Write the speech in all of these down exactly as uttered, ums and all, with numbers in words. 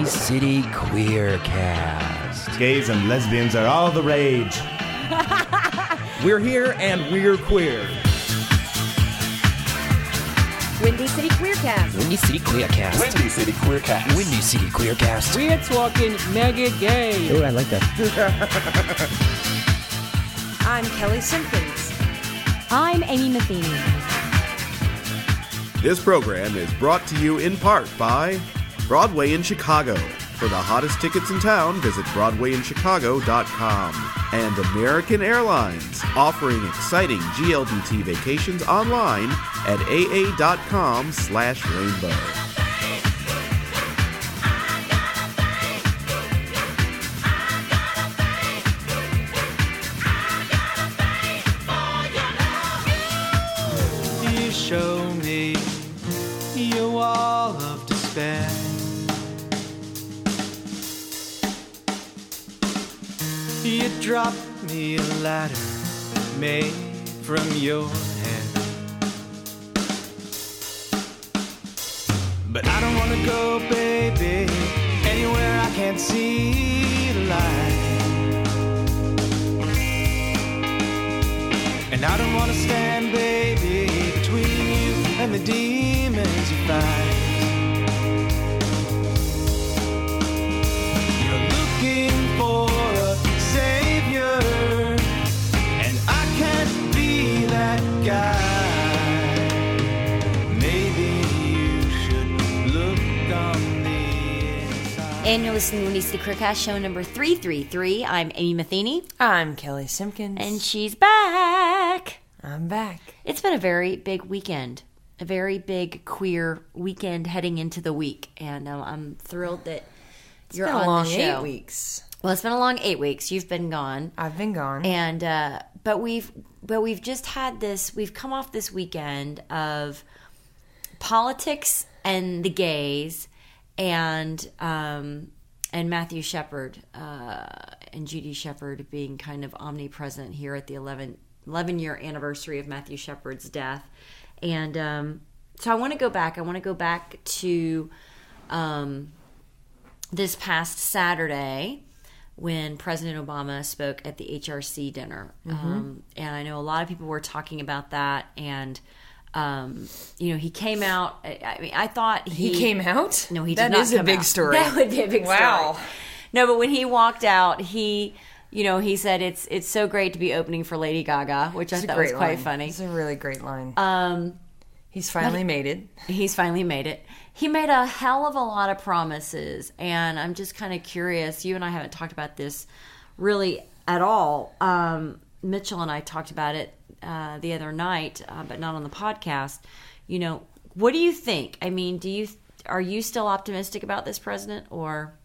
Windy City Queercast. Gays and lesbians are all the rage. We're here and we're queer. Windy City Queercast. Windy City Queercast. Windy City Queercast. Windy City Queercast. We're talking mega gay. Oh, I like that. I'm Kelly Simpkins. I'm Amy Matheny. This program is brought to you in part by Broadway in Chicago. For the hottest tickets in town, visit broadway in chicago dot com. And American Airlines, offering exciting G L B T vacations online at aa.com slash rainbow. You show me your wall of despair. You drop me a ladder made from your hair. But I don't wanna go, baby, anywhere I can't see the light. And I don't wanna stand, baby, between you and the demons you fight. You're looking for a savior, and I can't be that guy. Maybe you should look on the inside. And you're listening to Windy City Queercast, show number three thirty-three. I'm Amy Matheny. I'm Kelly Simpkins. And she's back. I'm back. It's been a very big weekend. A very big queer weekend heading into the week. And um, I'm thrilled that It's you're been on a long the show. eight weeks. Well, it's been a long eight weeks. You've been gone. I've been gone. And uh, but we've but we've just had this. We've come off this weekend of politics and the gays, and um, and Matthew Shepard uh, and Judy Shepard being kind of omnipresent here at the eleven, eleven year anniversary of Matthew Shepard's death, and um, so I want to go back. I want to go back to um, this past Saturday, when President Obama spoke at the H R C dinner. Mm-hmm. Um, and I know a lot of people were talking about that. And, um, you know, he came out. I, I mean, I thought he... He came out? No, he that did not is a come big out. story. That would be a big wow. story. No, but when he walked out, he... You know, he said it's it's so great to be opening for Lady Gaga, which It's I a thought was great quite line. funny. It's a really great line. Um, He's finally but- made it. He's finally made it. He made a hell of a lot of promises, and I'm just kind of curious. You and I haven't talked about this really at all. Um, Mitchell and I talked about it uh, the other night, uh, but not on the podcast. You know, what do you think? I mean, do you are you still optimistic about this president, or?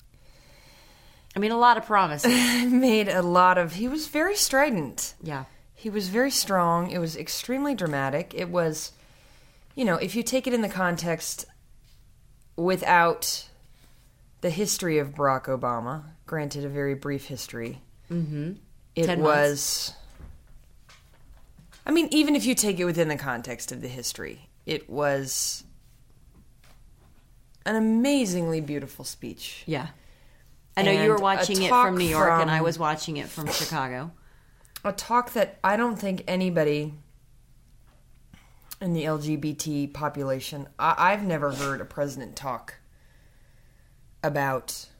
I mean, a lot of promises. Made a lot of... He was very strident. Yeah. He was very strong. It was extremely dramatic. It was, you know, if you take it in the context without the history of Barack Obama, granted a very brief history, Mm-hmm. it Ten was... I mean, even if you take it within the context of the history, it was an amazingly beautiful speech. Yeah. I know And you were a watching it talk from New York, from- and I was watching it from Chicago. A talk that I don't think anybody in the L G B T population, I, I've never heard a president talk about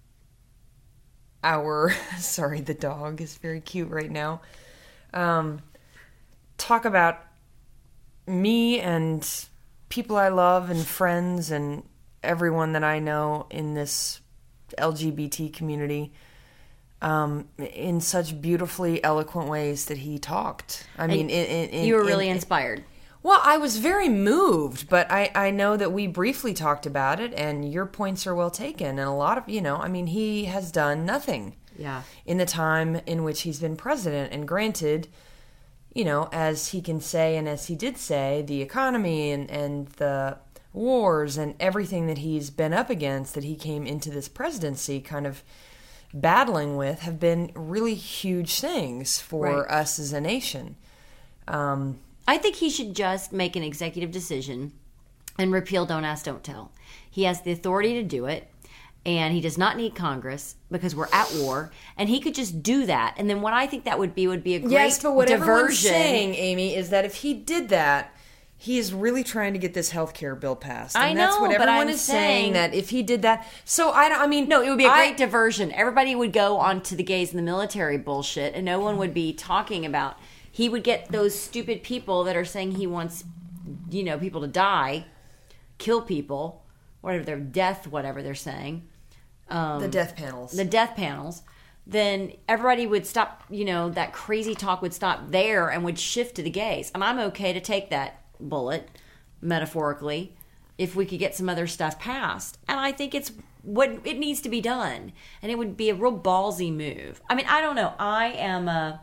our, sorry, the dog is very cute right now, um, talk about me and people I love and friends and everyone that I know in this L G B T community um, in such beautifully eloquent ways that he talked. I mean, in, in, in, you were really in, inspired. Well, I was very moved, but I, I know that we briefly talked about it, and your points are well taken. And a lot of, you know, I mean, he has done nothing Yeah. in the time in which he's been president. And granted, you know, as he can say, and as he did say, the economy and, and the wars and everything that he's been up against that he came into this presidency kind of battling with have been really huge things for Right. us as a nation. Um, I think he should just make an executive decision and repeal Don't Ask, Don't Tell. He has the authority to do it. and he does not need Congress because we're at war, and he could just do that. And then what I think that would be would be a great Yes, but what everyone's diversion. saying, Amy, is that if he did that, he is really trying to get this health care bill passed. And I that's know, what but everyone I'm is saying, saying- that if he did that. So I don't, I mean, No, it would be a I- great diversion. Everybody would go on to the gays in the military bullshit, and no one would be talking about. He would get those stupid people that are saying he wants, you know, people to die, kill people, whatever their death, whatever they're saying. Um, the death panels. the death panels, then everybody would stop, you know, that crazy talk would stop there and would shift to the gays. And I'm okay to take that bullet, metaphorically, if we could get some other stuff passed. And I think it's what it needs to be done. And it would be a real ballsy move. I mean, I don't know. I am a,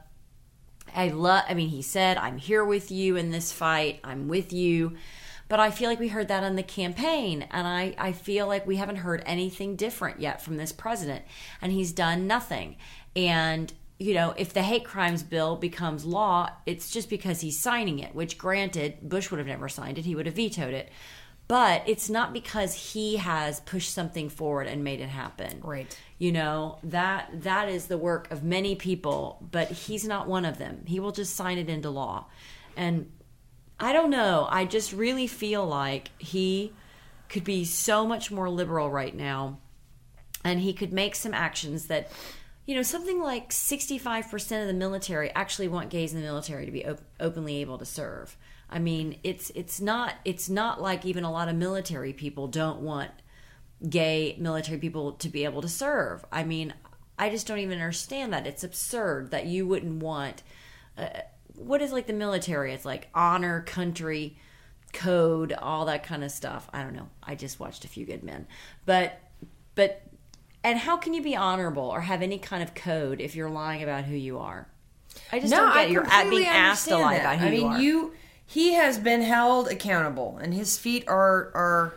I love, I mean, he said, I'm here with you in this fight. I'm with you. But I feel like we heard that on the campaign, and I, I feel like we haven't heard anything different yet from this president, and he's done nothing. And, you know, if the hate crimes bill becomes law, it's just because he's signing it, which granted, Bush would have never signed it. He would have vetoed it. But it's not because he has pushed something forward and made it happen. Right. You know, that that is the work of many people, but he's not one of them. He will just sign it into law. And I don't know. I just really feel like he could be so much more liberal right now, and he could make some actions that, you know, something like sixty-five percent of the military actually want gays in the military to be op- openly able to serve. I mean, it's it's not it's not like even a lot of military people don't want gay military people to be able to serve. I mean, I just don't even understand that. It's absurd that you wouldn't want... Uh, what is like the military? It's like honor, country, code, all that kind of stuff. I don't know. I just watched A Few Good Men. But, but, and how can you be honorable or have any kind of code if you're lying about who you are? I just no, don't get I it. You're at completely being asked to understand lie that. about who I you mean, are. you, he has been held accountable, and his feet are are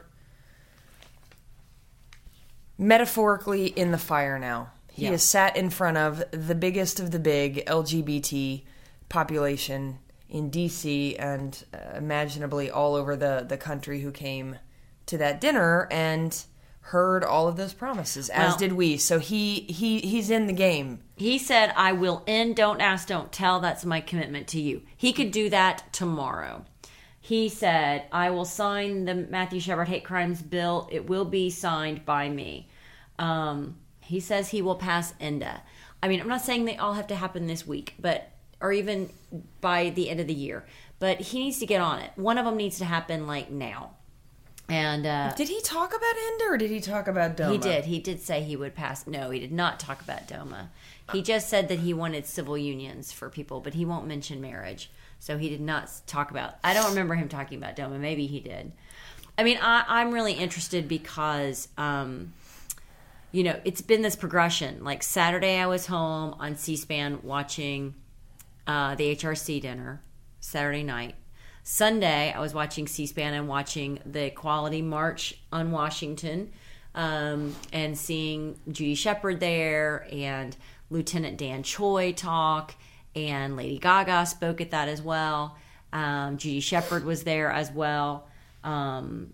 metaphorically in the fire now. He Yeah. has sat in front of the biggest of the big L G B T population in D C and uh, imaginably all over the, the country who came to that dinner and heard all of those promises, as Well- did we. So he, he he's in the game. He said, I will end Don't Ask, Don't Tell. That's my commitment to you. He could do that tomorrow. He said, I will sign the Matthew Shepard hate crimes bill. It will be signed by me. Um, he says he will pass ENDA. I mean, I'm not saying they all have to happen this week, but or even by the end of the year. But he needs to get on it. One of them needs to happen, like, now. And uh, Did he talk about ENDA or did he talk about DOMA? he did. He did say he would pass. No, he did not talk about DOMA. He just said that he wanted civil unions for people, but he won't mention marriage. So he did not talk about... I don't remember him talking about DOMA. Maybe he did. I mean, I, I'm really interested because... Um, you know, it's been this progression. Like Saturday, I was home on C-SPAN watching uh, the H R C dinner, Saturday night. Sunday, I was watching C-SPAN and watching the Equality March on Washington um, and seeing Judy Shepard there and Lieutenant Dan Choi talk, and Lady Gaga spoke at that as well. Um, Judy Shepard was there as well. Um,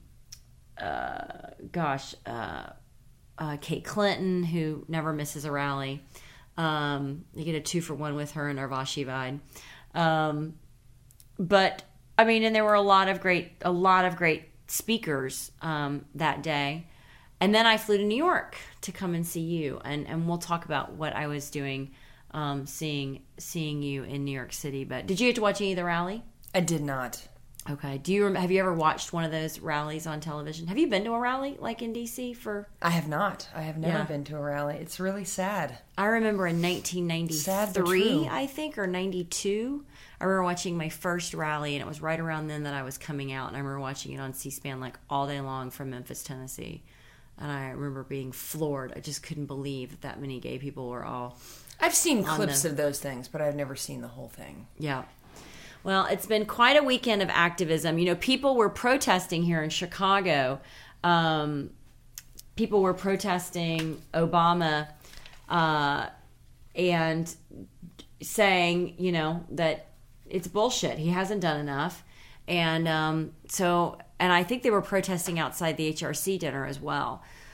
uh, gosh... Uh, Uh, Kate Clinton, who never misses a rally. Um, you get a two for one with her and Urvashi Vaid. Um, but I mean, and there were a lot of great, a lot of great speakers um, that day. And then I flew to New York to come and see you, and, and we'll talk about what I was doing, um, seeing seeing you in New York City. But did you get to watch any of the rally? I did not. Okay. Do you have you ever watched one of those rallies on television? Have you been to a rally like in D C for? I have not. I have never Yeah. been to a rally. It's really sad. I remember in nineteen Sad but ninety-three, true. I think, or ninety-two. I remember watching my first rally, and it was right around then that I was coming out, and I remember watching it on C-SPAN like all day long from Memphis, Tennessee. And I remember being floored. I just couldn't believe that, that many gay people were all. I've seen On clips the- of those things, but I've never seen the whole thing. Yeah. Well, it's been quite a weekend of activism. You know, people were protesting here in Chicago. Um, people were protesting Obama uh, and saying, you know, that it's bullshit. He hasn't done enough. And um, so, and I think they were protesting outside the H R C dinner as well.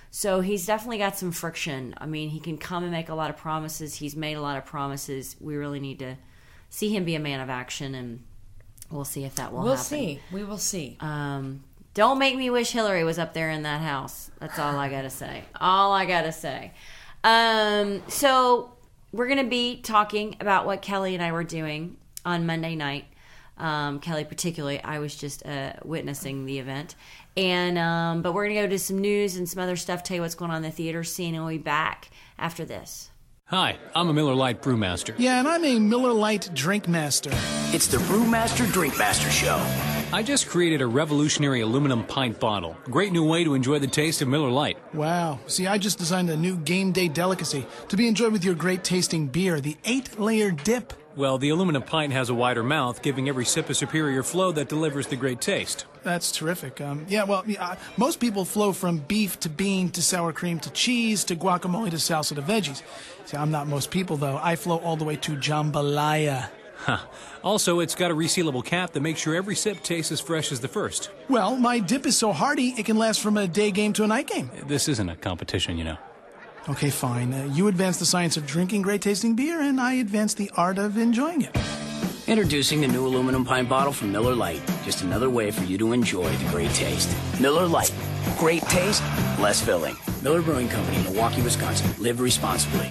So he's definitely got some friction. I mean, he can come and make a lot of promises. He's made a lot of promises. We really need to see him be a man of action, and we'll see if that will we'll happen. We'll see. We will see. Um, don't make me wish Hillary was up there in that house. That's all I got to say. All I got to say. Um, so we're going to be talking about what Kelly and I were doing on Monday night. Um, Kelly particularly, I was just uh, witnessing the event. And um, but we're going to go to some news and some other stuff, tell you what's going on in the theater scene, and we'll be back after this. Hi, I'm a Miller Lite Brewmaster. Yeah, and I'm a Miller Lite Drink Master. It's the Brewmaster Drink Master Show. I just created a revolutionary aluminum pint bottle. A great new way to enjoy the taste of Miller Lite. Wow. See, I just designed a new game day delicacy to be enjoyed with your great tasting beer, the eight-layer dip. Well, the aluminum pint has a wider mouth, giving every sip a superior flow that delivers the great taste. That's terrific. Um, yeah, well, yeah, most people flow from beef to bean to sour cream to cheese to guacamole to salsa to veggies. See, I'm not most people, though. I flow all the way to jambalaya. Huh. Also, it's got a resealable cap that makes sure every sip tastes as fresh as the first. Well, my dip is so hearty, it can last from a day game to a night game. This isn't a competition, you know. Okay, fine. Uh, you advance the science of drinking great-tasting beer, and I advance the art of enjoying it. Introducing the new aluminum pint bottle from Miller Lite. Just another way for you to enjoy the great taste. Miller Lite. Great taste, less filling. Miller Brewing Company, Milwaukee, Wisconsin. Live responsibly.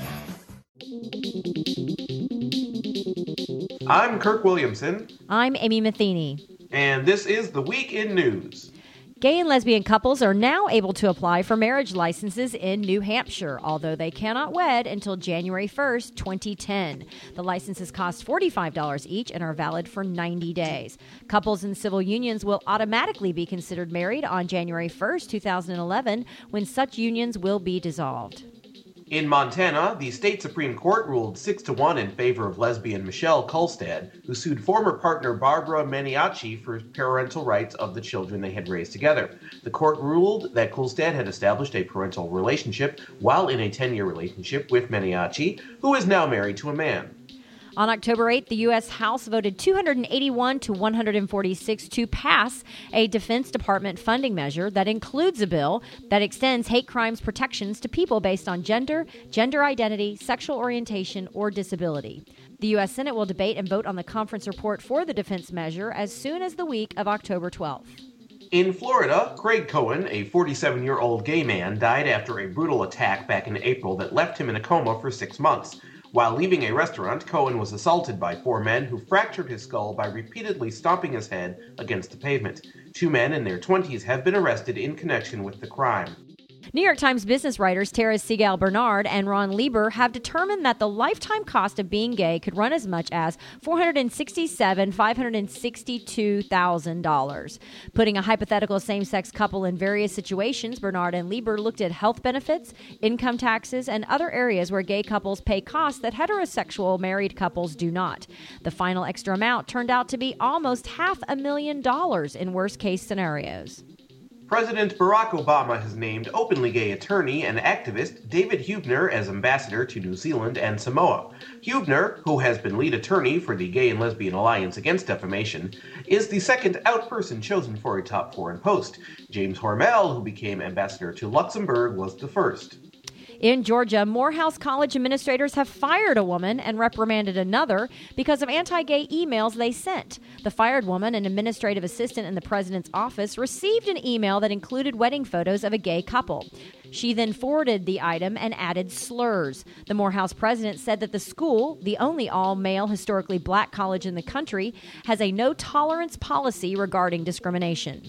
I'm Kirk Williamson. I'm Amy Matheny. And this is The Week in News. Gay and lesbian couples are now able to apply for marriage licenses in New Hampshire, although they cannot wed until January first, twenty ten. The licenses cost forty-five dollars each and are valid for ninety days. Couples in civil unions will automatically be considered married on January first, twenty eleven, when such unions will be dissolved. In Montana, the state Supreme Court ruled six to one in favor of lesbian Michelle Kulstad, who sued former partner Barbara Maniaci for parental rights of the children they had raised together. The court ruled that Kulstad had established a parental relationship while in a ten-year relationship with Maniaci, who is now married to a man. On October eighth, the U S House voted two hundred eighty-one to one hundred forty-six to pass a Defense Department funding measure that includes a bill that extends hate crimes protections to people based on gender, gender identity, sexual orientation, or disability. The U S Senate will debate and vote on the conference report for the defense measure as soon as the week of October twelfth. In Florida, Craig Cohen, a forty-seven-year-old gay man, died after a brutal attack back in April that left him in a coma for six months. While leaving a restaurant, Cohen was assaulted by four men who fractured his skull by repeatedly stomping his head against the pavement. Two men in their twenties have been arrested in connection with the crime. New York Times business writers Tara Segal Bernard and Ron Lieber have determined that the lifetime cost of being gay could run as much as four hundred sixty-seven thousand five hundred sixty-two dollars. Putting a hypothetical same-sex couple in various situations, Bernard and Lieber looked at health benefits, income taxes, and other areas where gay couples pay costs that heterosexual married couples do not. The final extra amount turned out to be almost half a million dollars in worst-case scenarios. President Barack Obama has named openly gay attorney and activist David Huebner as ambassador to New Zealand and Samoa. Huebner, who has been lead attorney for the Gay and Lesbian Alliance Against Defamation, is the second out person chosen for a top foreign post. James Hormel, who became ambassador to Luxembourg, was the first. In Georgia, Morehouse College administrators have fired a woman and reprimanded another because of anti-gay emails they sent. The fired woman, an administrative assistant in the president's office, received an email that included wedding photos of a gay couple. She then forwarded the item and added slurs. The Morehouse president said that the school, the only all-male historically black college in the country, has a no-tolerance policy regarding discrimination.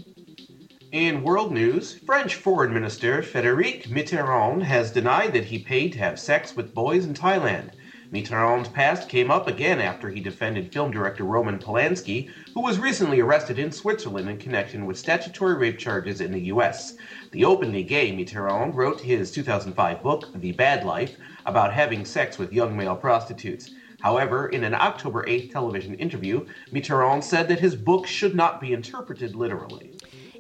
In world news, French Foreign Minister Frédéric Mitterrand has denied that he paid to have sex with boys in Thailand. Mitterrand's past came up again after he defended film director Roman Polanski, who was recently arrested in Switzerland in connection with statutory rape charges in the U S. The openly gay Mitterrand wrote his two thousand five book, The Bad Life, about having sex with young male prostitutes. However, in an October eighth television interview, Mitterrand said that his book should not be interpreted literally.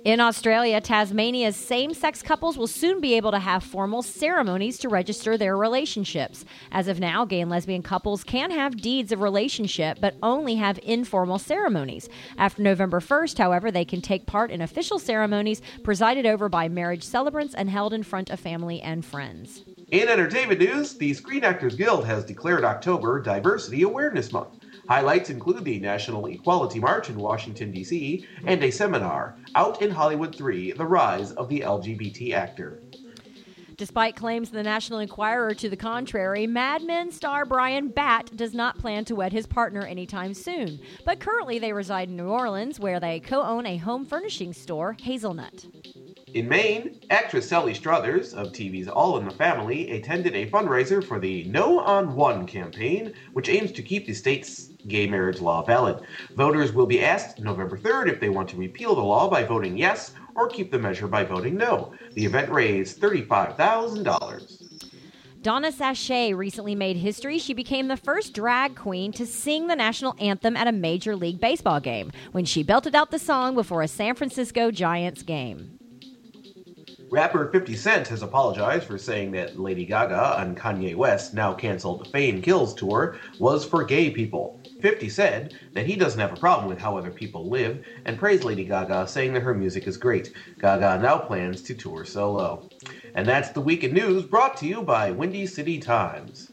In Australia, Tasmania's same-sex couples will soon be able to have formal ceremonies to register their relationships. As of now, gay and lesbian couples can have deeds of relationship, but only have informal ceremonies. After November first, however, they can take part in official ceremonies presided over by marriage celebrants and held in front of family and friends. In entertainment news, the Screen Actors Guild has declared October Diversity Awareness Month. Highlights include the National Equality March in Washington, D C, and a seminar, Out in Hollywood three, The Rise of the L G B T Actor. Despite claims in the National Enquirer to the contrary, Mad Men star Brian Batt does not plan to wed his partner anytime soon. But currently they reside in New Orleans, where they co-own a home furnishing store, Hazelnut. In Maine, actress Sally Struthers of T V's All in the Family attended a fundraiser for the No on One campaign, which aims to keep the state's gay marriage law valid. Voters will be asked November third if they want to repeal the law by voting yes or keep the measure by voting no. The event raised thirty-five thousand dollars. Donna Sachet recently made history. She became the first drag queen to sing the national anthem at a Major League Baseball game when she belted out the song before a San Francisco Giants game. Rapper fifty Cent has apologized for saying that Lady Gaga on Kanye West's now-canceled Fame Kills tour was for gay people. fifty said that he doesn't have a problem with how other people live and praised Lady Gaga, saying that her music is great. Gaga now plans to tour solo. And that's the Week in News, brought to you by Windy City Times.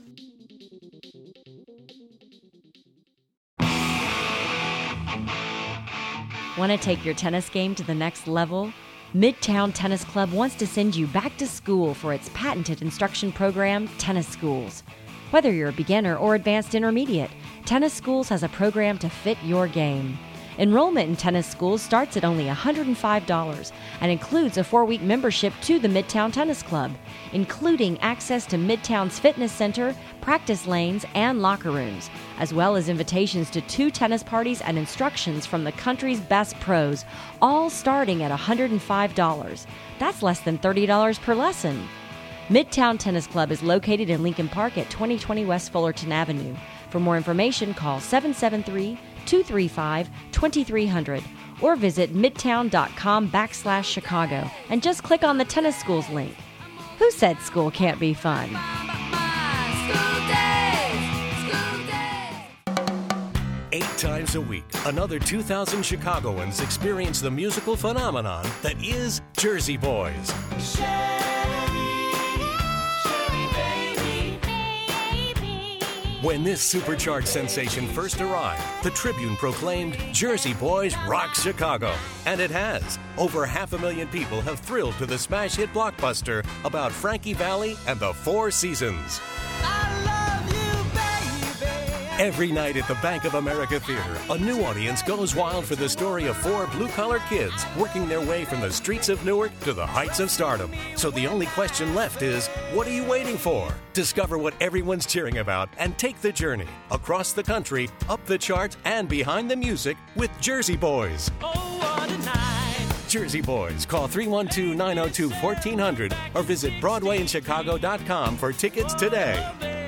Want to take your tennis game to the next level? Midtown Tennis Club wants to send you back to school for its patented instruction program, Tennis Schools. Whether you're a beginner or advanced intermediate, Tennis Schools has a program to fit your game. Enrollment in Tennis Schools starts at only one hundred five dollars and includes a four-week membership to the Midtown Tennis Club, including access to Midtown's fitness center, practice lanes, and locker rooms, as well as invitations to two tennis parties and instructions from the country's best pros, all starting at one hundred five dollars. That's less than thirty dollars per lesson. Midtown Tennis Club is located in Lincoln Park at twenty twenty West Fullerton Avenue. For more information, call seven seven three, two three five, two three zero zero or visit midtown.com backslash Chicago and just click on the Tennis Schools link. Who said school can't be fun? Eight times a week, another two thousand Chicagoans experience the musical phenomenon that is Jersey Boys. When this supercharged sensation first arrived, the Tribune proclaimed, Jersey Boys rock Chicago. And it has. Over half a million people have thrilled to the smash hit blockbuster about Frankie Valli and the Four Seasons. Every night at the Bank of America Theater, a new audience goes wild for the story of four blue-collar kids working their way from the streets of Newark to the heights of stardom. So the only question left is, what are you waiting for? Discover what everyone's cheering about and take the journey across the country, up the charts, and behind the music with Jersey Boys. Oh, what a night. Jersey Boys. Call three one two, nine oh two, one four zero zero or visit broadway in chicago dot com for tickets today.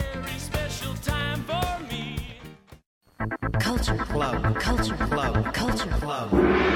Culture Club. Culture Club. Culture Club.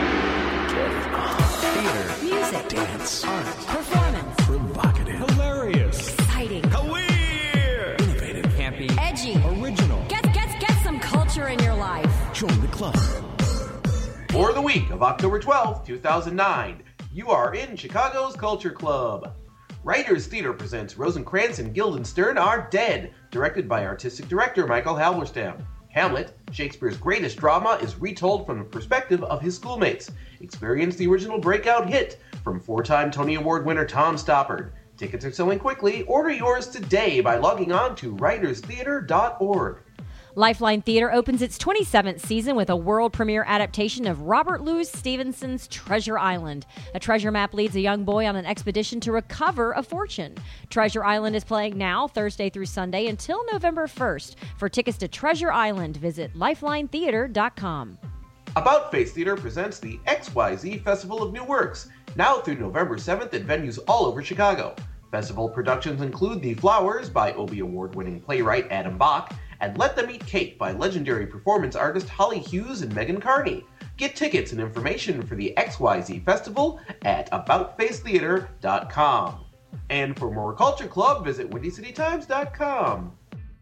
Theater. Music. Dance. Art. Performance. Provocative. Hilarious. Exciting. Queer. Innovative. Campy. Edgy. Original. Get, get, get some culture in your life. Join the club. For the week of October twelfth, two thousand nine, you are in Chicago's Culture Club. Writers Theater presents Rosencrantz and Guildenstern Are Dead, directed by artistic director Michael Halberstam. Hamlet, Shakespeare's greatest drama, is retold from the perspective of his schoolmates. Experience the original breakout hit from four-time Tony Award winner Tom Stoppard. Tickets are selling quickly. Order yours today by logging on to writers theater dot org. Lifeline Theater opens its twenty-seventh season with a world premiere adaptation of Robert Louis Stevenson's Treasure Island. A treasure map leads a young boy on an expedition to recover a fortune. Treasure Island is playing now, Thursday through Sunday, until November first. For tickets to Treasure Island, visit lifeline theater dot com. About Face Theater presents the X Y Z Festival of New Works, now through November seventh at venues all over Chicago. Festival productions include The Flowers by Obie Award-winning playwright Adam Bach, and Let Them Eat Cake by legendary performance artist Holly Hughes and Megan Carney. Get tickets and information for the X Y Z Festival at about face theater dot com. And for more Culture Club, visit windy city times dot com.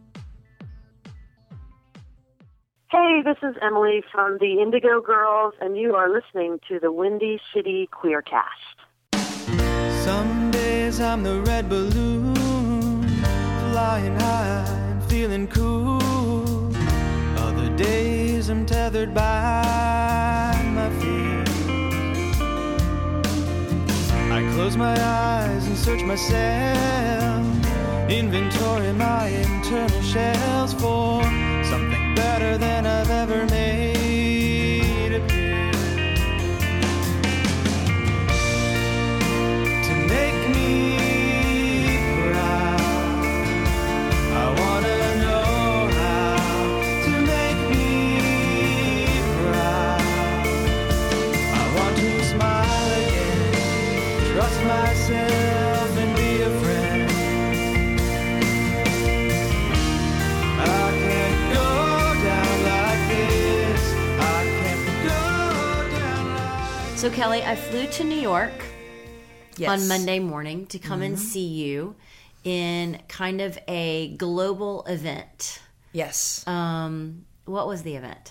Hey, this is Emily from the Indigo Girls, and you are listening to the Windy City Queercast. Some days I'm the red balloon, flying high and feeling cool. Other days I'm tethered by my fears. I close my eyes and search myself, inventory my internal shells for something better than I've ever made appear. To make me proud, I wanna know how to make me proud. I want to smile again, trust myself and be a friend. So, Kelly, I flew to New York Yes. on Monday morning to come and Mhm. see you in kind of a global event. Yes. Um, what was the event?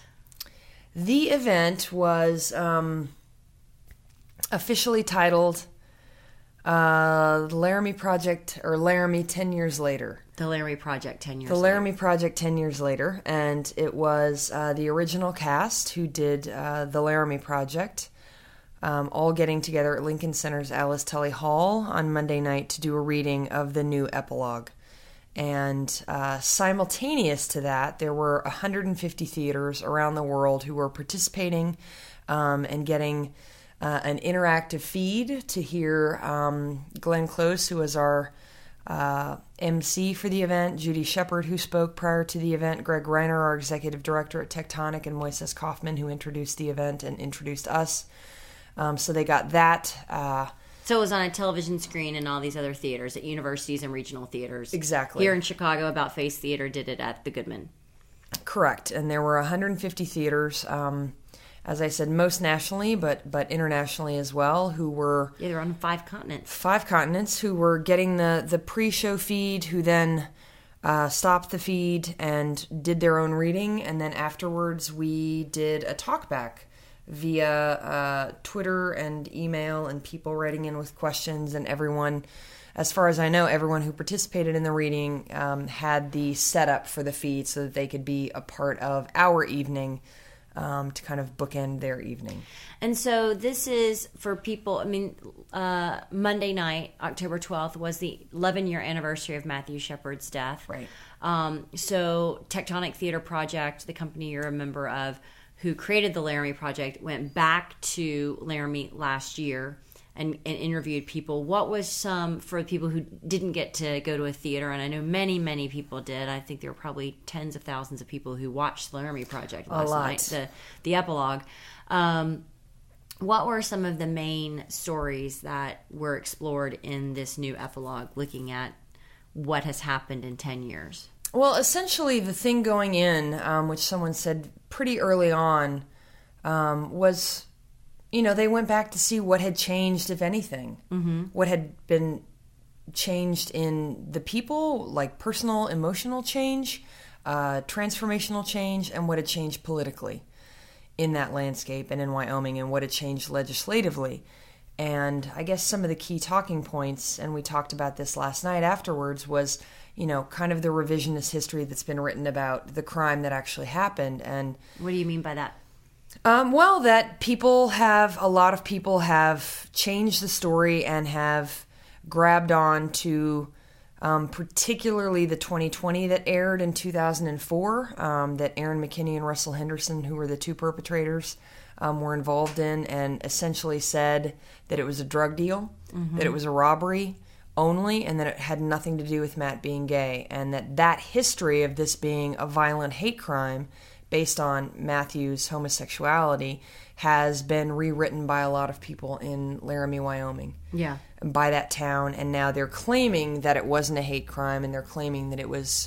The event was um, officially titled uh, the Laramie Project, or Laramie ten years later. The Laramie Project ten years The later. Laramie Project ten years later. And it was uh, the original cast who did uh, the Laramie Project, um, all getting together at Lincoln Center's Alice Tully Hall on Monday night to do a reading of the new epilogue. And uh, simultaneous to that, there were one hundred fifty theaters around the world who were participating um, and getting uh, an interactive feed to hear um, Glenn Close, who was our uh, M C for the event, Judy Shepard, who spoke prior to the event, Greg Reiner, our executive director at Tectonic, and Moises Kaufman, who introduced the event and introduced us. Um, so they got that. Uh, So it was on a television screen in all these other theaters, at universities and regional theaters. Exactly. Here in Chicago, About Face Theater did it at the Goodman. Correct. And there were one hundred fifty theaters, um, as I said, most nationally, but but internationally as well, who were... Yeah, they're on five continents. Five continents, who were getting the, the pre-show feed, who then uh, stopped the feed and did their own reading. And then afterwards, we did a talkback via uh, Twitter and email, and people writing in with questions, and everyone, as far as I know, everyone who participated in the reading um, had the setup for the feed so that they could be a part of our evening um, to kind of bookend their evening. And so this is for people, I mean, uh, Monday night, October twelfth, was the eleven-year anniversary of Matthew Shepard's death. Right. Um, so Tectonic Theater Project, the company you're a member of, who created the Laramie Project, went back to Laramie last year and, and interviewed people. What was some, for people who didn't get to go to a theater, and I know many, many people did, I think there were probably tens of thousands of people who watched the Laramie Project last A lot. night, the, the epilogue. Um, what were some of the main stories that were explored in this new epilogue, looking at what has happened in ten years? Well, essentially, the thing going in, um, which someone said pretty early on, um, was, you know, they went back to see what had changed, if anything. Mm-hmm. What had been changed in the people, like personal, emotional change, uh, transformational change, and what had changed politically in that landscape and in Wyoming, and what had changed legislatively. And I guess some of the key talking points, and we talked about this last night afterwards, was, you know, kind of the revisionist history that's been written about the crime that actually happened. And what do you mean by that? Um, well, that people have, a lot of people have changed the story and have grabbed on to um, particularly the twenty twenty that aired in two thousand four, um, that Aaron McKinney and Russell Henderson, who were the two perpetrators, um, were involved in, and essentially said that it was a drug deal, Mm-hmm. that it was a robbery only, and that it had nothing to do with Matt being gay, and that that history of this being a violent hate crime based on Matthew's homosexuality has been rewritten by a lot of people in Laramie, Wyoming. Yeah. By that town, and now they're claiming that it wasn't a hate crime, and they're claiming that it was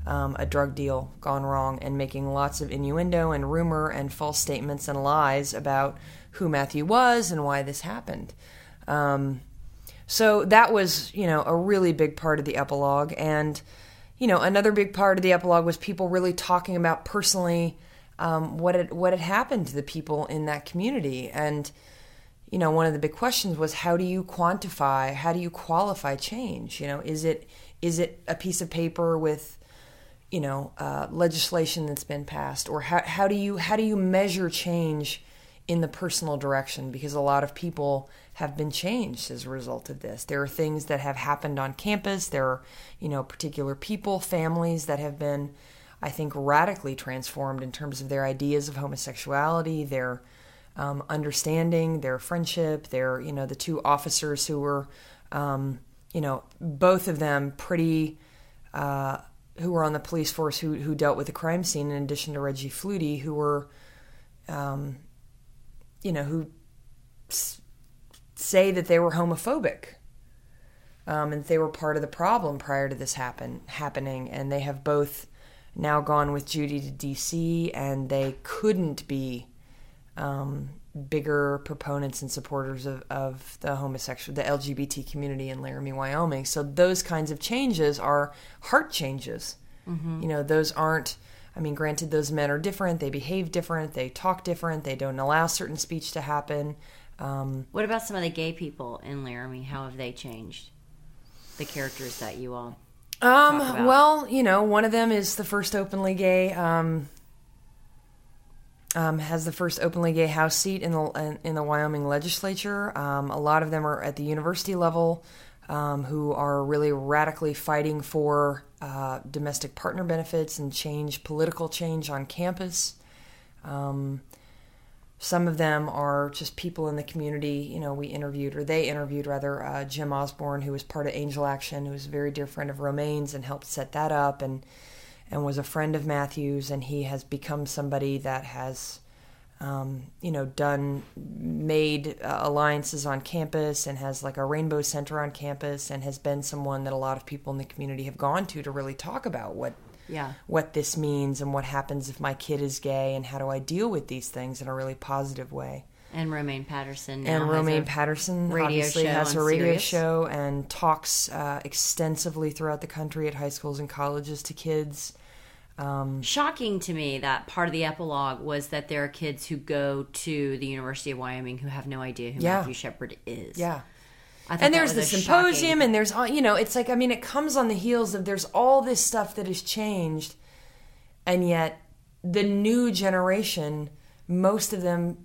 um, a drug deal gone wrong and making lots of innuendo and rumor and false statements and lies about who Matthew was and why this happened. Um, so that was, you know, a really big part of the epilogue. And, you know, another big part of the epilogue was people really talking about personally um, what had, what had happened to the people in that community. And, you know, one of the big questions was, how do you quantify, how do you qualify change? You know, is it is it a piece of paper with, you know, uh, legislation that's been passed? Or how how do you how do you measure change in the personal direction? Because a lot of people have been changed as a result of this. There are things that have happened on campus. There are, you know, particular people, families that have been, I think, radically transformed in terms of their ideas of homosexuality, their um, understanding, their friendship, their, you know, the two officers who were, um, you know, both of them pretty, uh, who were on the police force who who dealt with the crime scene, in addition to Reggie Flutie, who were, um, you know, who s- say that they were homophobic, um, and they were part of the problem prior to this happen happening. And they have both now gone with Judy to D C, and they couldn't be um, bigger proponents and supporters of, of the homosexual, the L G B T community in Laramie, Wyoming. So those kinds of changes are heart changes. Mm-hmm. You know, those aren't, I mean, granted, those men are different. They behave different. They talk different. They don't allow certain speech to happen. Um, what about some of the gay people in Laramie? How have they changed? The characters that you all um, talk about. Well, you know, one of them is the first openly gay, um, um, has the first openly gay House seat in the in the Wyoming legislature. Um, a lot of them are at the university level, um, who are really radically fighting for uh, domestic partner benefits and change, political change on campus. Um, Some of them are just people in the community. You know, we interviewed, or they interviewed rather, uh, Jim Osborne, who was part of Angel Action, who was a very dear friend of Romaine's and helped set that up, and and was a friend of Matthew's, and he has become somebody that has, um, you know, done, made uh, alliances on campus and has like a Rainbow Center on campus, and has been someone that a lot of people in the community have gone to to really talk about what Yeah. what this means and what happens if my kid is gay and how do I deal with these things in a really positive way. And Romaine Patterson now And has Romaine a Patterson radio obviously show has on a radio Sirius. show and talks uh, extensively throughout the country at high schools and colleges to kids. Um, Shocking to me that part of the epilogue was that there are kids who go to the University of Wyoming who have no idea who Yeah. Matthew Shepard is. Yeah. I thought And that there's the was a symposium, shocking- and there's all, you know, it's like, I mean, it comes on the heels of there's all this stuff that has changed, and yet the new generation, most of them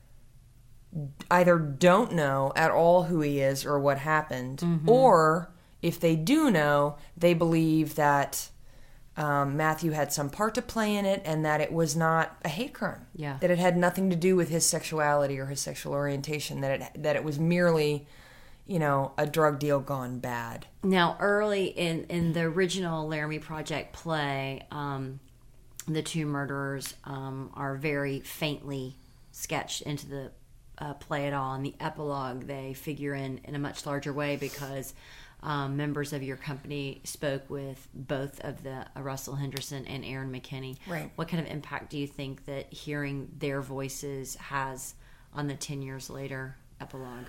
either don't know at all who he is or what happened, Mhm. or if they do know, they believe that um, Matthew had some part to play in it and that it was not a hate crime. Yeah. That it had nothing to do with his sexuality or his sexual orientation, that it that it was merely, you know, a drug deal gone bad. Now, early in, in the original Laramie Project play, um, the two murderers um, are very faintly sketched into the uh, play at all. In the epilogue, they figure in in a much larger way because um, members of your company spoke with both of the uh, Russell Henderson and Aaron McKinney. Right. What kind of impact do you think that hearing their voices has on the ten years later epilogue?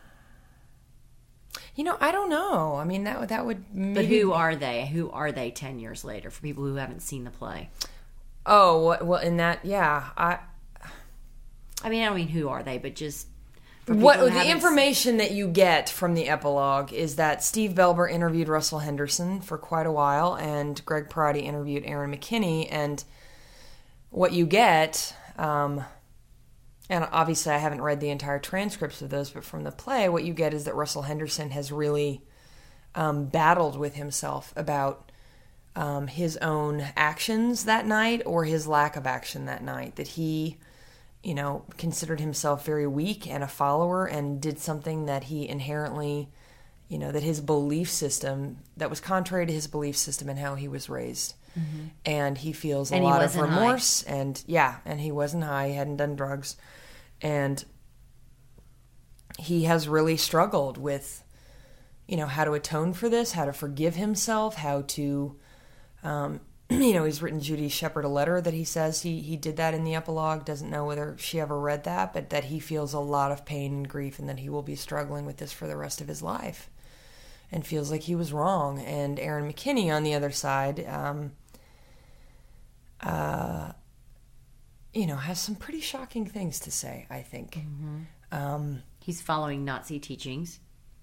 You know, I don't know. I mean, that that would maybe... But who are they? Who are they ten years later for people who haven't seen the play? Oh, well, in that, yeah. I I mean, I don't mean who are they, but just for people what who the haven't information that you get from the epilogue is that Steve Belber interviewed Russell Henderson for quite a while, and Greg Parati interviewed Aaron McKinney, and what you get, um, and obviously I haven't read the entire transcripts of those, but from the play, what you get is that Russell Henderson has really um, battled with himself about um, his own actions that night or his lack of action that night, that he, you know, considered himself very weak and a follower and did something that he inherently, you know, that his belief system, that was contrary to his belief system and how he was raised. Mhm. And he feels a And he lot of wasn't high. remorse. And yeah, and he wasn't high, he hadn't done drugs. And he has really struggled with, you know, how to atone for this, how to forgive himself, how to, um, you know, he's written Judy Shepard a letter that he says he, he did that in the epilogue, doesn't know whether she ever read that, but that he feels a lot of pain and grief and that he will be struggling with this for the rest of his life and feels like he was wrong. And Aaron McKinney on the other side, um, uh, you know, has some pretty shocking things to say, I think. Mm-hmm. Um, He's following Nazi teachings.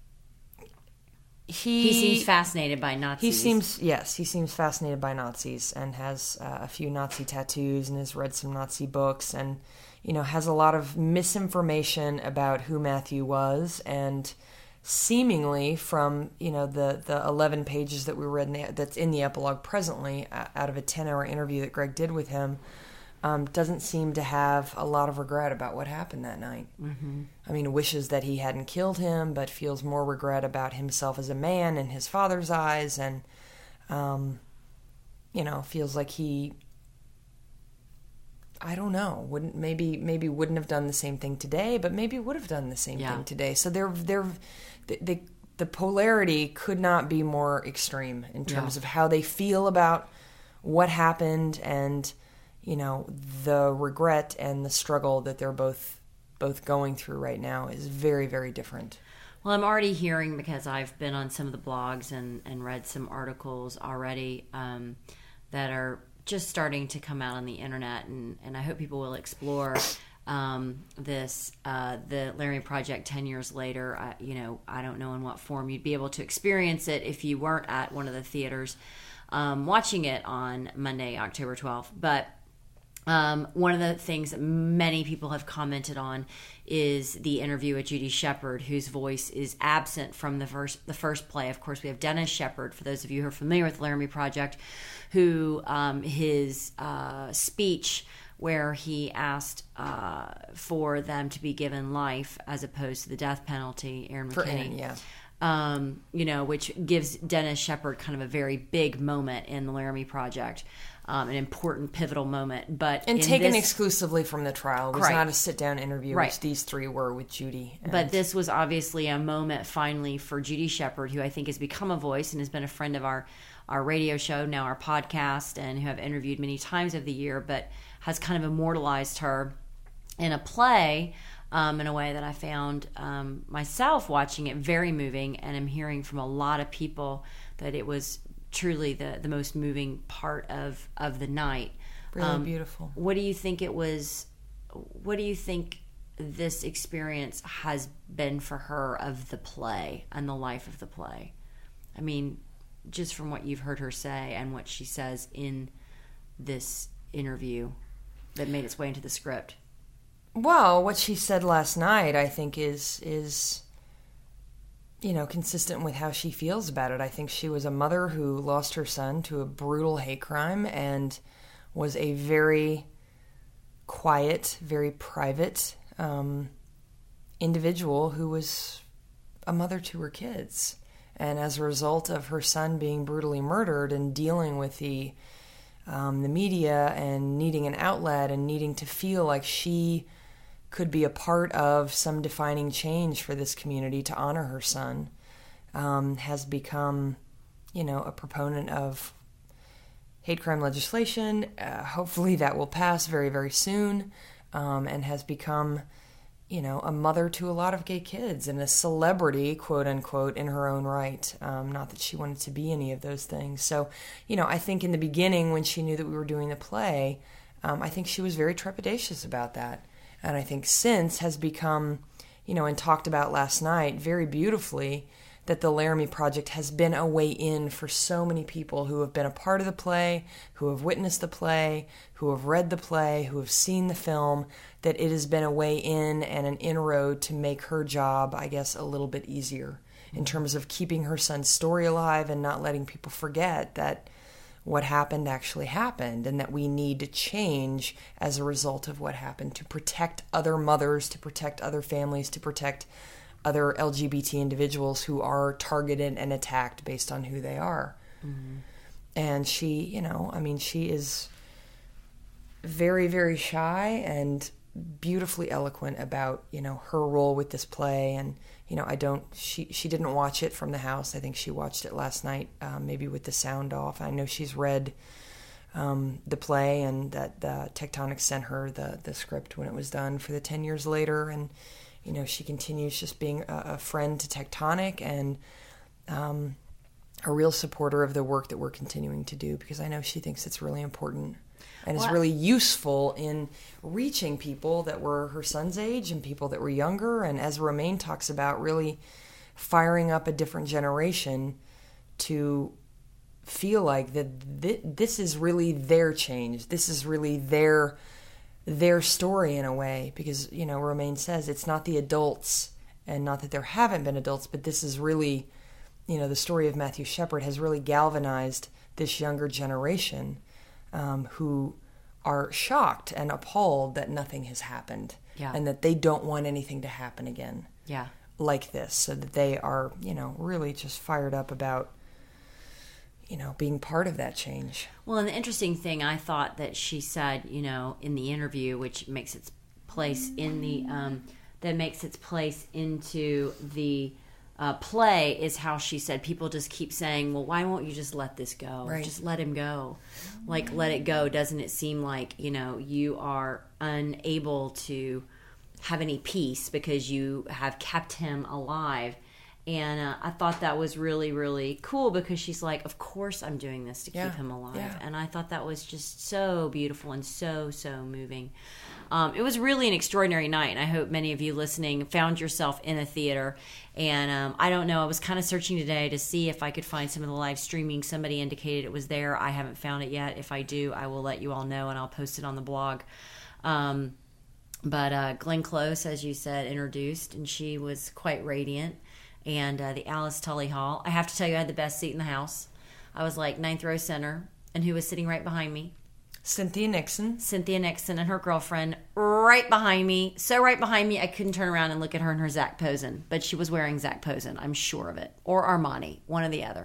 He, he seems fascinated by Nazis. He seems, yes, he seems fascinated by Nazis and has uh, a few Nazi tattoos and has read some Nazi books and, you know, has a lot of misinformation about who Matthew was. And seemingly from, you know, the, the eleven pages that we read in the, that's in the epilogue presently, uh, out of a ten-hour interview that Greg did with him, Um, doesn't seem to have a lot of regret about what happened that night. Mm-hmm. I mean, wishes that he hadn't killed him, but feels more regret about himself as a man in his father's eyes, and, um, you know, feels like he, I don't know, wouldn't maybe maybe wouldn't have done the same thing today, but maybe would have done the same Yeah. thing today. So they're they're the, the the polarity could not be more extreme in terms Yeah. of how they feel about what happened and, you know, the regret and the struggle that they're both both going through right now is very, very different. Well, I'm already hearing, because I've been on some of the blogs and, and read some articles already um, that are just starting to come out on the internet, and, and I hope people will explore um, this, uh, the Laramie Project ten years later. I, you know, I don't know in what form you'd be able to experience it if you weren't at one of the theaters um, watching it on Monday, October twelfth, but Um, one of the things that many people have commented on is the interview with Judy Shepard, whose voice is absent from the first the first play. Of course, we have Dennis Shepard, for those of you who are familiar with the Laramie Project, who um, his uh, speech where he asked uh, for them to be given life as opposed to the death penalty, Aaron McKinney. For Aaron, yeah. Um, you know, which gives Dennis Shepard kind of a very big moment in the Laramie Project. Um, an important, pivotal moment, but and taken this, exclusively from the trial. It was right. not a sit-down interview, right. which these three were with Judy. And but this was obviously a moment, finally, for Judy Shepard, who I think has become a voice and has been a friend of our our radio show, now our podcast, and who I've interviewed many times of the year, but has kind of immortalized her in a play um, in a way that I found um, myself watching it very moving, and I'm hearing from a lot of people that it was truly the, the most moving part of, of the night. Really um, beautiful. What do you think it was, what do you think this experience has been for her of the play and the life of the play? I mean, just from what you've heard her say and what she says in this interview that made its way into the script. Well, what she said last night, I think, is is... you know, consistent with how she feels about it. I think she was a mother who lost her son to a brutal hate crime and was a very quiet, very private um, individual who was a mother to her kids. And as a result of her son being brutally murdered and dealing with the um, the media and needing an outlet and needing to feel like she could be a part of some defining change for this community to honor her son, um, has become, you know, a proponent of hate crime legislation. Uh, hopefully that will pass very, very soon, um, and has become, you know, a mother to a lot of gay kids and a celebrity, quote unquote, in her own right. Um, not that she wanted to be any of those things. So, you know, I think in the beginning when she knew that we were doing the play, um, I think she was very trepidatious about that. And I think since has become, you know, and talked about last night very beautifully, that the Laramie Project has been a way in for so many people who have been a part of the play, who have witnessed the play, who have read the play, who have seen the film, that it has been a way in and an inroad to make her job, I guess, a little bit easier in terms of keeping her son's story alive and not letting people forget that what happened actually happened and that we need to change as a result of what happened to protect other mothers, to protect other families, to protect other L G B T individuals who are targeted and attacked based on who they are. Mm-hmm. And she, you know, I mean, she is very, very shy and beautifully eloquent about, you know, her role with this play. And, you know, I don't, she, she didn't watch it from the house. I think she watched it last night, um, maybe with the sound off. I know she's read um, the play, and that the Tectonic sent her the, the script when it was done for the ten years later. And, you know, she continues just being a, a friend to Tectonic and um, a real supporter of the work that we're continuing to do, because I know she thinks it's really important and Well, is really useful in reaching people that were her son's age and people that were younger. And as Romaine talks about, really firing up a different generation to feel like that th- this is really their change. This is really their their story in a way, because, you know, Romaine says it's not the adults, and not that there haven't been adults, but this is really, you know, the story of Matthew Shepard has really galvanized this younger generation um, who are shocked and appalled that nothing has happened, Yeah. and that they don't want anything to happen again Yeah. like this, so that they are, you know, really just fired up about, you know, being part of that change. Well, and the interesting thing I thought that she said, you know, in the interview, which makes its place in the, um, that makes its place into the uh, play, is how she said people just keep saying, well, why won't you just let this go? Right. Just let him go. Like, let it go. Doesn't it seem like, you know, you are unable to have any peace because you have kept him alive? And uh, I thought that was really, really cool, because she's like, of course I'm doing this to Yeah. keep him alive. Yeah. And I thought that was just so beautiful and so, so moving. Um, it was really an extraordinary night, and I hope many of you listening found yourself in a theater. And um, I don't know, I was kind of searching today to see if I could find some of the live streaming. Somebody indicated it was there. I haven't found it yet. If I do, I will let you all know, and I'll post it on the blog. Um, but uh, Glenn Close, as you said, introduced, and she was quite radiant. And uh, the Alice Tully Hall. I have to tell you, I had the best seat in the house. I was like ninth row center. And who was sitting right behind me? Cynthia Nixon. Cynthia Nixon and her girlfriend right behind me. So right behind me, I couldn't turn around and look at her in her Zac Posen. But she was wearing Zac Posen, I'm sure of it. Or Armani, one or the other.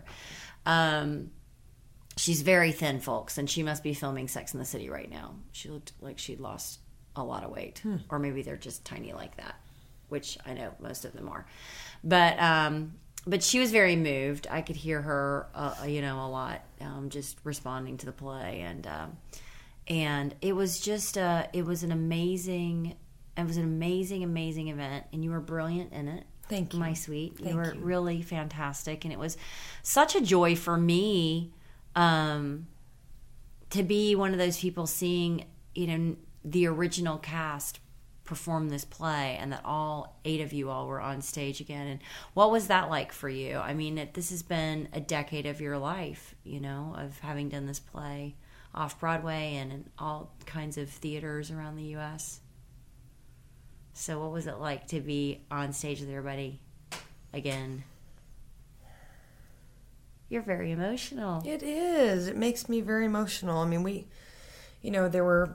Um, she's very thin, folks. And she must be filming Sex and the City right now. She looked like she'd lost a lot of weight. Hmm. Or maybe they're just tiny like that, which I know most of them are. But um, but she was very moved. I could hear her, uh, you know, a lot, um, just responding to the play, and um, and it was just uh, it was an amazing, it was an amazing, amazing event, and you were brilliant in it. Thank you, my sweet. Thank you were you. really fantastic, and it was such a joy for me um, to be one of those people seeing, you know, the original cast perform this play, and that all eight of you all were on stage again. And what was that like for you? I mean, it, this has been a decade of your life, you know, of having done this play off Broadway and in all kinds of theaters around the U S. So what was it like to be on stage with everybody again? You're very emotional. It is. It makes me very emotional. I mean, we, you know, there were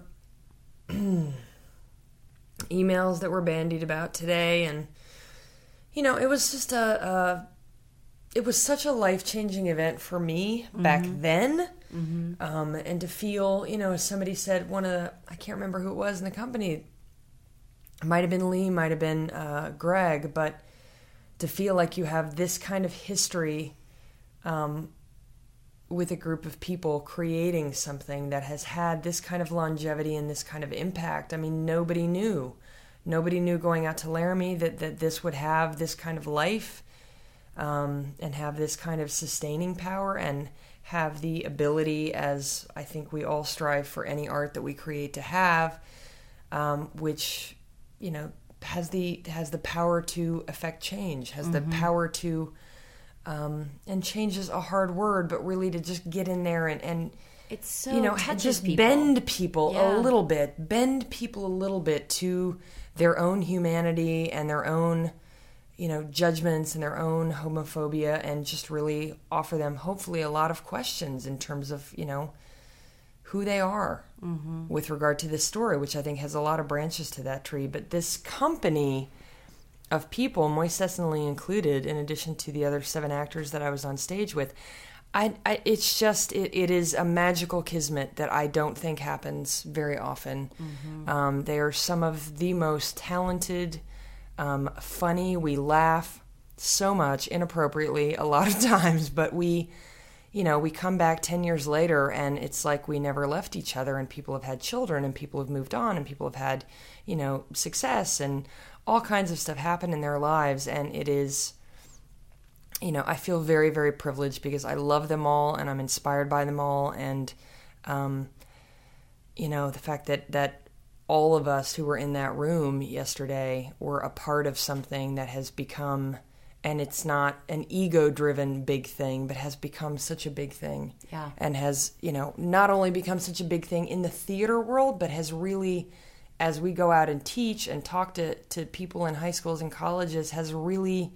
emails that were bandied about today, and, you know, it was just a, a it was such a life-changing event for me mm-hmm. back then. Mm-hmm. Um, and to feel, you know, as somebody said, one of the, I can't remember who it was in the company, it might have been Lee, might have been uh, Greg, but to feel like you have this kind of history um, with a group of people creating something that has had this kind of longevity and this kind of impact. I mean, nobody knew. Nobody knew going out to Laramie that, that this would have this kind of life um, and have this kind of sustaining power and have the ability, as I think we all strive for any art that we create to have, um, which, you know, has the has the power to affect change, has Mm-hmm. the power to Um, and change is a hard word, but really to just get in there and, and it's so you know, touches just people. bend people Yeah. a little bit, bend people a little bit to their own humanity and their own, you know, judgments and their own homophobia, and just really offer them hopefully a lot of questions in terms of, you know, who they are Mhm. with regard to this story, which I think has a lot of branches to that tree. But this company of people, Moises and Lee included, in addition to the other seven actors that I was on stage with, I, I it's just, it, it is a magical kismet that I don't think happens very often. Mhm. Um, they are some of the most talented, um, funny. We laugh so much, inappropriately a lot of times, but we, you know, we come back ten years later and it's like we never left each other, and people have had children and people have moved on and people have had, you know, success and all kinds of stuff happen in their lives. And it is, you know, I feel very, very privileged because I love them all and I'm inspired by them all. And, um, you know, the fact that, that all of us who were in that room yesterday were a part of something that has become, and it's not an ego-driven big thing, but has become such a big thing. Yeah. And has, you know, not only become such a big thing in the theater world, but has really, as we go out and teach and talk to, to people in high schools and colleges, has really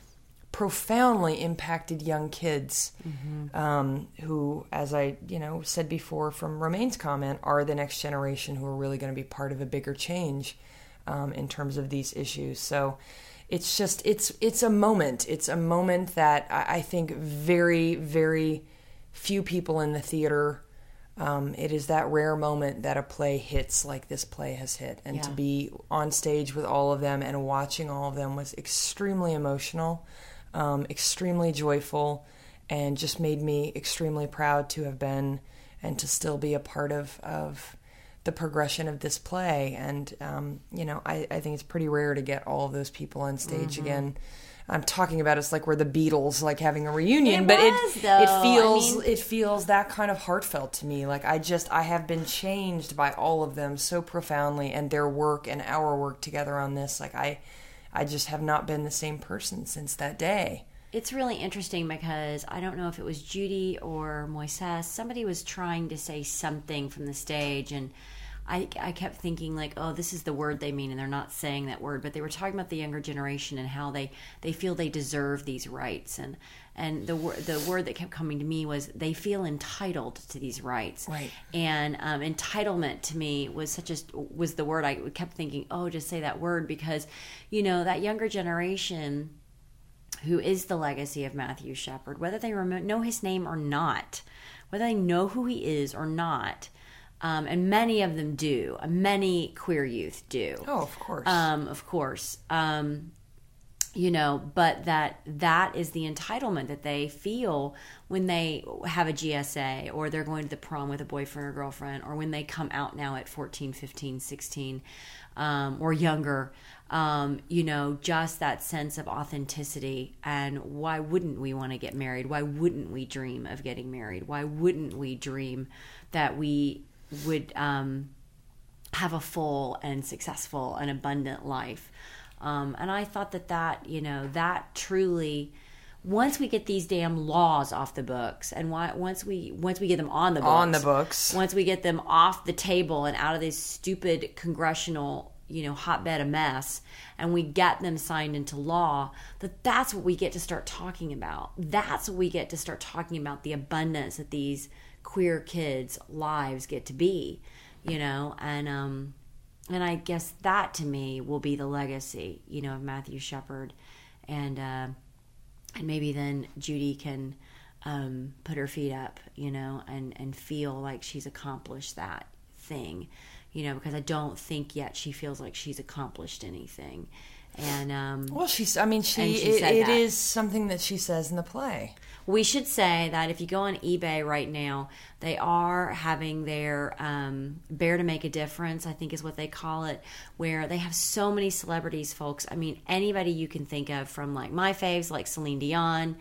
profoundly impacted young kids Mm-hmm. um, who, as I, you know, said before from Romaine's comment, are the next generation who are really going to be part of a bigger change um, in terms of these issues. So it's just, it's it's a moment. It's a moment that I, I think very, very few people in the theater, um, it is that rare moment that a play hits like this play has hit. And Yeah. to be on stage with all of them and watching all of them was extremely emotional. Um, extremely joyful, and just made me extremely proud to have been and to still be a part of, of the progression of this play. And, um, you know, I, I think it's pretty rare to get all of those people on stage Mhm. again. I'm talking about it's like we're the Beatles, like having a reunion, It but was, it though. it feels I mean- it feels that kind of heartfelt to me. Like I just I have been changed by all of them so profoundly, and their work and our work together on this. Like I. I just have not been the same person since that day. It's really interesting because I don't know if it was Judy or Moises. Somebody was trying to say something from the stage, and I, I kept thinking like, oh, this is the word they mean, and they're not saying that word. But they were talking about the younger generation and how they, they feel they deserve these rights. And and the word the word that kept coming to me was they feel entitled to these rights. Right. And um, entitlement to me was such a was the word I kept thinking. Oh, just say that word, because you know that younger generation, who is the legacy of Matthew Shepard, whether they rem- know his name or not, whether they know who he is or not, um, and many of them do. Many queer youth do. Oh, of course. Um, of course. Um, you know, but that that is the entitlement that they feel when they have a G S A, or they're going to the prom with a boyfriend or girlfriend, or when they come out now at fourteen, fifteen, sixteen, um, or younger. Um, you know, just that sense of authenticity. And why wouldn't we want to get married? Why wouldn't we dream of getting married? Why wouldn't we dream that we would um, have a full and successful and abundant life? Um, and I thought that that, you know, that truly, once we get these damn laws off the books, and why, once we once we get them on the books, On the books. once we get them off the table and out of this stupid congressional, you know, hotbed of mess, and we get them signed into law, that that's what we get to start talking about. That's what we get to start talking about, the abundance that these queer kids' lives get to be, you know, and um, and I guess that to me will be the legacy, you know, of Matthew Shepard, and uh, and maybe then Judy can um, put her feet up, you know, and and feel like she's accomplished that thing. You know, because I don't think yet she feels like she's accomplished anything. And um, well, she's. I mean, she. and she it said it that. is something that she says in the play. We should say that if you go on eBay right now, they are having their um, Bear to Make a Difference, I think is what they call it, where they have so many celebrities, folks. I mean, anybody you can think of, from like my faves, like Celine Dion,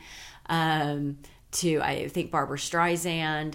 um, to I think Barbara Streisand,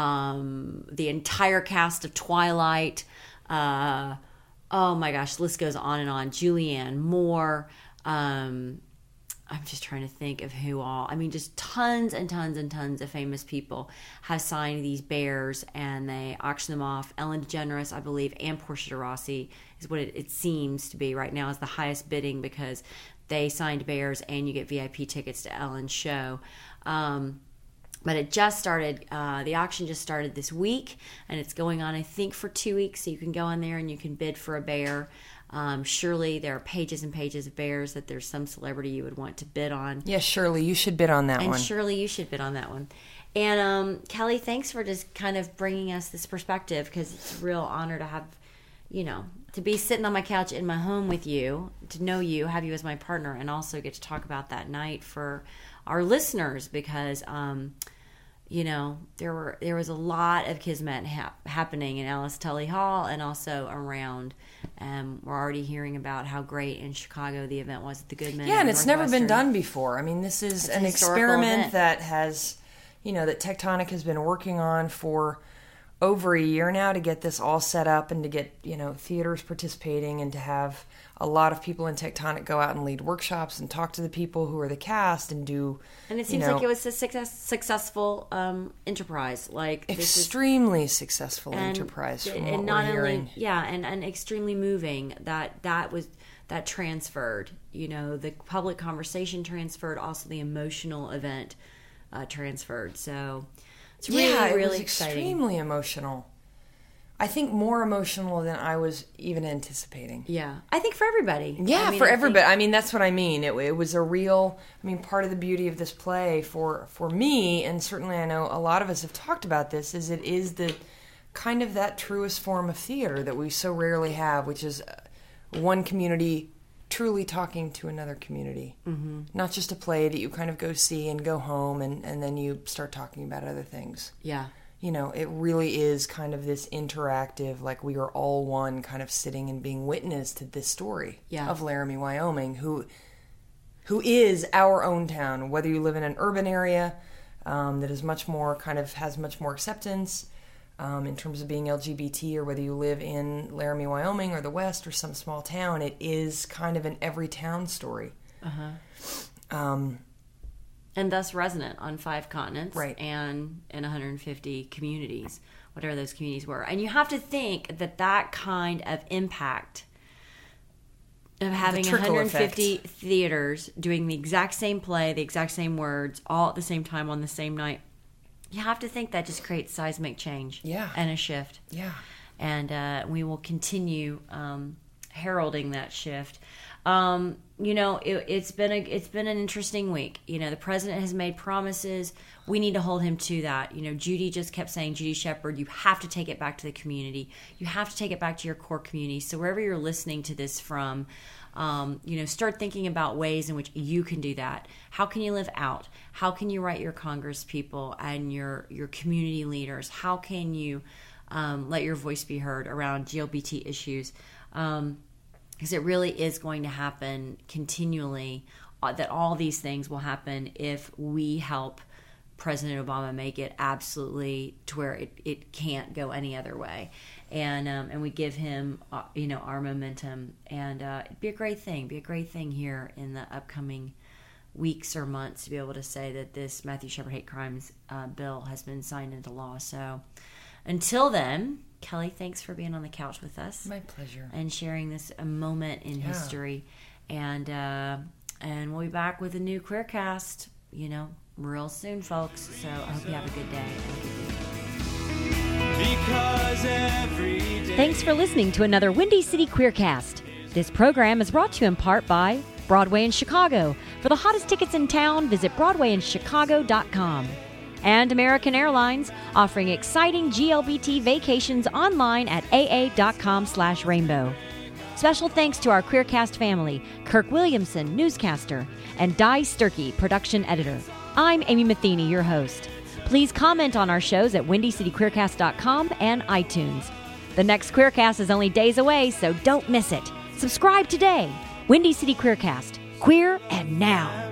um, the entire cast of Twilight. Uh, oh my gosh, the list goes on and on. Julianne Moore. Um, I'm just trying to think of who all. I mean, just tons and tons and tons of famous people have signed these bears, and they auction them off. Ellen DeGeneres, I believe, and Portia de Rossi is what it, it seems to be right now, is the highest bidding, because they signed bears and you get V I P tickets to Ellen's show. Um, But it just started, uh, the auction just started this week, and it's going on, I think, for two weeks. So you can go on there and you can bid for a bear. Um, surely there are pages and pages of bears that there's some celebrity you would want to bid on. Yeah, Shirley, you should bid on that and one. And surely you should bid on that one. And um, Kelly, thanks for just kind of bringing us this perspective, because it's a real honor to have, you know, to be sitting on my couch in my home with you, to know you, have you as my partner, and also get to talk about that night for our listeners, because um, you know, there were there was a lot of Kismet hap- happening in Alice Tully Hall and also around. Um, we're already hearing about how great in Chicago the event was at the Goodman. Yeah, and it's never been Northwestern. done before. I mean, this is It's an a historical experiment event. that has, you know, that Tectonic has been working on for over a year now to get this all set up and to get, you know, theaters participating and to have a lot of people in Tectonic go out and lead workshops and talk to the people who are the cast and do. And it you seems know, like it was a success, successful um, enterprise. Like this is- extremely successful and- enterprise from and what not we're only hearing. yeah, and, and extremely moving. That that was that transferred. You know, the public conversation transferred. Also, the emotional event uh, transferred. So it's really yeah, it really was exciting. extremely emotional. I think more emotional than I was even anticipating. Yeah, I think for everybody. Yeah, I mean, for I everybody. think- I mean, that's what I mean. It, it was a real. I mean, part of the beauty of this play for for me, and certainly I know a lot of us have talked about this, is it is the kind of that truest form of theater that we so rarely have, which is one community truly talking to another community. Mhm. Not just a play that you kind of go see and go home, and, and then you start talking about other things. Yeah. You know, it really is kind of this interactive, like we are all one, kind of sitting and being witness to this story Yeah. of Laramie, Wyoming, who who is our own town, whether you live in an urban area um, that is much more, kind of has much more acceptance um, in terms of being L G B T, or whether you live in Laramie, Wyoming, or the West, or some small town. It is kind of an every town story. Uh-huh. Um, and thus resonant on five continents, Right. and in one hundred fifty communities, whatever those communities were. And you have to think that that kind of impact of having one trickle hundred fifty effect. theaters doing the exact same play, the exact same words, all at the same time on the same night, you have to think that just creates seismic change, Yeah. and a shift. Yeah. And uh, we will continue um, heralding that shift. Um, you know, it, it's been a it's been an interesting week. You know, the president has made promises. We need to hold him to that. You know, Judy just kept saying, Judy Shepard, you have to take it back to the community. You have to take it back to your core community. So wherever you're listening to this from, um, you know, start thinking about ways in which you can do that. How can you live out? How can you write your Congress people and your your community leaders? How can you um, let your voice be heard around G L B T issues? Um, because it really is going to happen continually, uh, that all these things will happen if we help President Obama make it absolutely to where it, it can't go any other way. And um, and we give him, uh, you know, our momentum. And uh, it'd be a great thing, be a great thing here in the upcoming weeks or months to be able to say that this Matthew Shepard hate crimes uh, bill has been signed into law. So until then, Kelly, thanks for being on the couch with us. My pleasure. And sharing this a moment in Yeah. history. And uh, and we'll be back with a new Queercast, you know, real soon, folks. So I hope you have a good day and a good week. Because every day. Thanks for listening to another Windy City Queercast. This program is brought to you in part by Broadway in Chicago. For the hottest tickets in town, visit broadway in chicago dot com. And American Airlines, offering exciting G L B T vacations online at a a dot com slash rainbow. Special thanks to our Queercast family, Kirk Williamson, newscaster, and Di Sturkey, production editor. I'm Amy Matheny, your host. Please comment on our shows at windy city queercast dot com and iTunes. The next Queercast is only days away, so don't miss it. Subscribe today. Windy City Queercast. Queer and now.